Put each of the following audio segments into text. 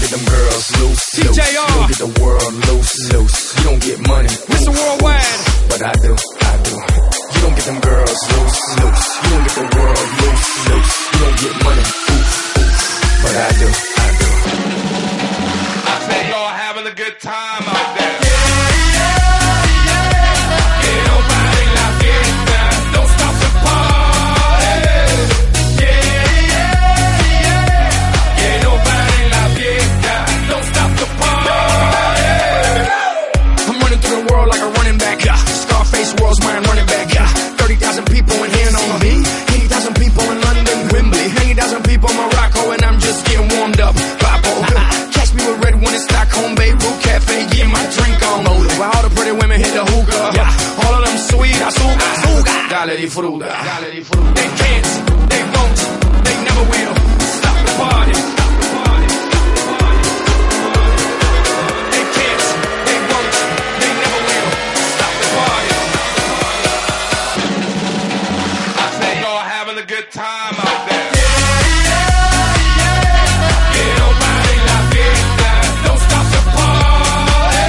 get them girls loose, loose. TJR. You don't get the world loose, loose. You don't get money, Mr. Worldwide. but I do, I do. You don't get them girls loose, loose. You don't get the world loose, loose. You don't get money, but I do, I do. I say y'all having a good time out there. World's mine running back, 30,000 people in here on me, 80,000 people in London, Wembley, 80,000 people in Morocco, and I'm just getting warmed up. Papo, catch me with red when it's Stockholm, Beirut Cafe, getting my drink on. While all the pretty women hit the hookah, all of them sweet, azúcar, dale di fruta. They can't, they won't, they never will stop the party. Good time out there. Don't stop the party.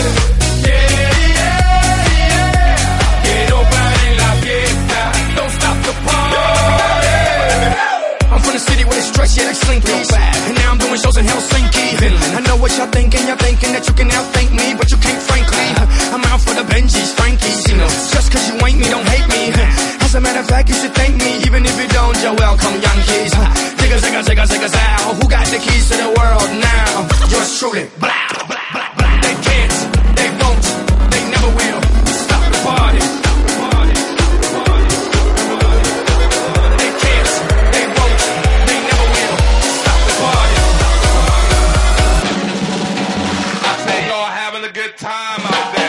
La fiesta. Don't stop the party. I'm from the city where they stretch, yeah, like Slinky. And now I'm doing shows in Helsinki. I know what y'all thinking that you can outthink me, but you can't, frankly. I'm out for the Benjis, Frankies. Just cause you ain't me, don't hate me. As a matter of fact, you should thank me, even if you don't, you're welcome, Yankees. Zigga, zigga, zigga, zigga, zow. Who got the keys to the world now? Yours truly. Blah, blah, blah, blah. They can't, they won't, they never will stop the party. They can't, they won't, they never will stop the party. I say y'all having a good time out there.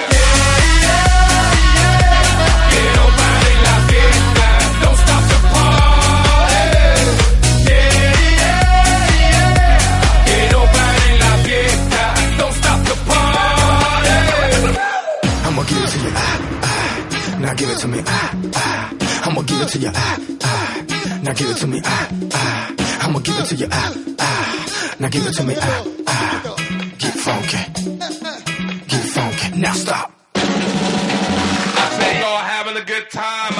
Now give it to me, I'ma give it to you, now give it to me, I'ma give it to you, now give it to me, get funky, now stop. I say y'all having a good time